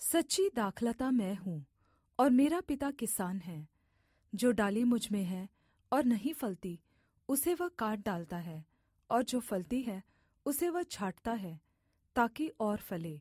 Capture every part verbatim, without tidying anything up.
सच्ची दाखलता मैं हूँ और मेरा पिता किसान है। जो डाली मुझ में है और नहीं फलती, उसे वह काट डालता है, और जो फलती है उसे वह छाँटता है, ताकि और फले।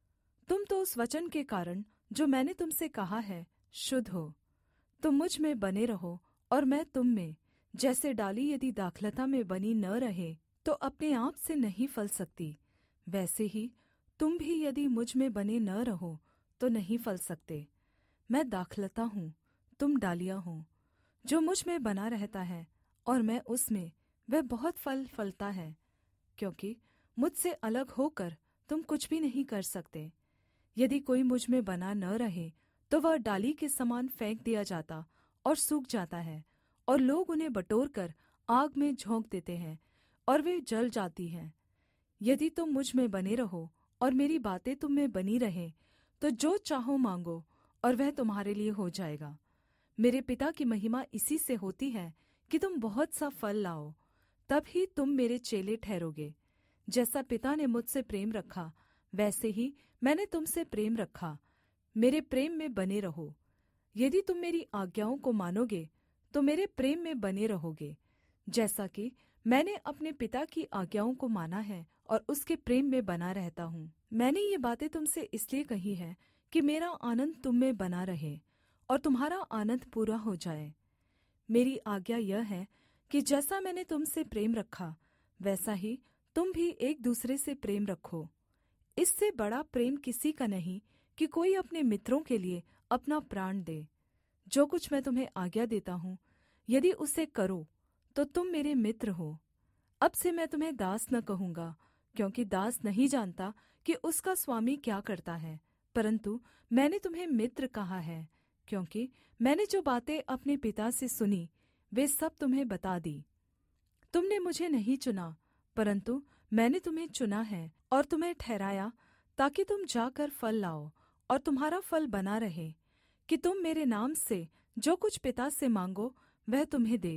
तुम तो उस वचन के कारण जो मैंने तुम से कहा है शुद्ध हो। तुम मुझ में बने रहो और मैं तुम में। जैसे डाली यदि दाखलता में बनी न रहे तो अपने आप से नहीं फल सकती, वैसे ही तुम भी यदि मुझ में बने न रहो तो नहीं फल सकते। मैं दाखलता हूँ, तुम डालियाँ हो। जो मुझ में बना रहता है और मैं उसमें, वह बहुत फल फलता है, क्योंकि मुझसे अलग होकर तुम कुछ भी नहीं कर सकते। यदि कोई मुझ में बना न रहे तो वह डाली के समान फेंक दिया जाता और सूख जाता है, और लोग उन्हें बटोरकर आग में झोंक देते हैं और वे जल जाती हैं। यदि तुम मुझ में बने रहो और मेरी बातें तुम में बनी रहें, तो जो चाहो माँगो और वह तुम्हारे लिए हो जाएगा। मेरे पिता की महिमा इसी से होती है कि तुम बहुत सा फल लाओ, तब ही तुम मेरे चेले ठहरोगे। जैसा पिता ने मुझसे प्रेम रखा, वैसे ही मैंने तुमसे प्रेम रखा। मेरे प्रेम में बने रहो। यदि तुम मेरी आज्ञाओं को मानोगे तो मेरे प्रेम में बने रहोगे, जैसा कि मैंने अपने पिता की आज्ञाओं को माना है और उसके प्रेम में बना रहता हूँ। मैंने ये बातें तुमसे इसलिए कही हैं कि मेरा आनन्द तुम में बना रहे और तुम्हारा आनन्द पूरा हो जाए। मेरी आज्ञा यह है कि जैसा मैंने तुमसे प्रेम रखा, वैसा ही तुम भी एक दूसरे से प्रेम रखो। इससे बड़ा प्रेम किसी का नहीं कि कोई अपने मित्रों के लिए अपना प्राण दे। जो कुछ मैं तुम्हें आज्ञा देता हूँ, यदि उसे करो तो तुम मेरे मित्र हो। अब से मैं तुम्हें दास न कहूँगा, क्योंकि दास नहीं जानता कि उसका स्वामी क्या करता है, परन्तु मैंने तुम्हें मित्र कहा है, क्योंकि मैंने जो बातें अपने पिता से सुनी वे सब तुम्हें बता दी। तुमने मुझे नहीं चुना, परन्तु मैंने तुम्हें चुना है और तुम्हें ठहराया, ताकि तुम जाकर फल लाओ और तुम्हारा फल बना रहे, कि तुम मेरे नाम से जो कुछ पिता से माँगो वह तुम्हें दे।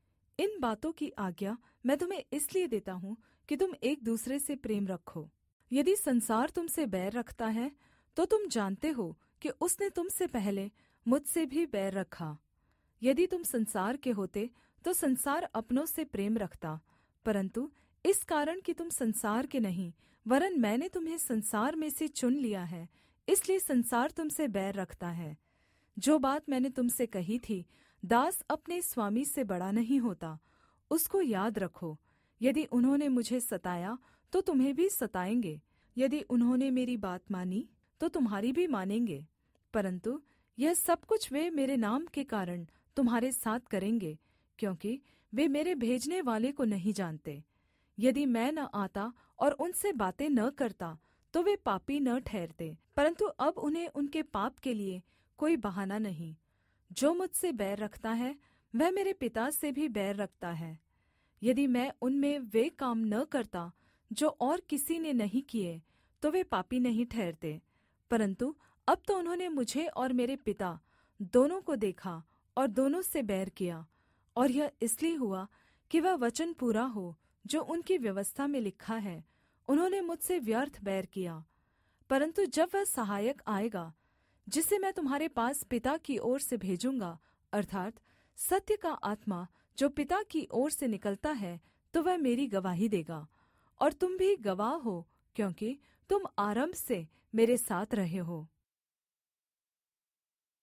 इन बातों की आज्ञा मैं तुम्हें इसलिए देता हूँ कि तुम एक दूसरे से प्रेम रखो। यदि संसार तुमसे बैर रखता है तो तुम जानते हो कि उसने तुमसे पहले मुझसे भी बैर रखा। यदि तुम संसार के होते तो संसार अपनों से प्रेम रखता, परन्तु इस कारण कि तुम संसार के नहीं, वरन मैंने तुम्हें संसार में से चुन लिया है, इसलिए संसार तुमसे बैर रखता है। जो बात मैंने तुमसे कही थी, दास अपने स्वामी से बड़ा नहीं होता, उसको याद रखो। यदि उन्होंने मुझे सताया तो तुम्हें भी सताएंगे, यदि उन्होंने मेरी बात मानी तो तुम्हारी भी मानेंगे। परन्तु यह सब कुछ वे मेरे नाम के कारण तुम्हारे साथ करेंगे, क्योंकि वे मेरे भेजने वाले को नहीं जानते। यदि मैं न आता और उनसे बातें न करता तो वे पापी न ठहरते, परन्तु अब उन्हें उनके पाप के लिए कोई बहाना नहीं। जो मुझसे बैर रखता है वह मेरे पिता से भी बैर रखता है। यदि मैं उनमें वे काम न करता जो और किसी ने नहीं किए, तो वे पापी नहीं ठहरते। परन्तु अब तो उन्होंने मुझे और मेरे पिता दोनों को देखा और दोनों से बैर किया, और यह इसलिए हुआ कि वह वचन पूरा हो जो उनकी व्यवस्था में लिखा है, उन्होंने मुझसे व्यर्थ बैर किया। परन्तु जब वह सहायक आएगा, जिसे मैं तुम्हारे पास पिता की ओर से भेजूँगा, अर्थात् सत्य का आत्मा जो पिता की ओर से निकलता है, तो वह मेरी गवाही देगा। और तुम भी गवाह हो, क्योंकि तुम आरम्भ से मेरे साथ रहे हो।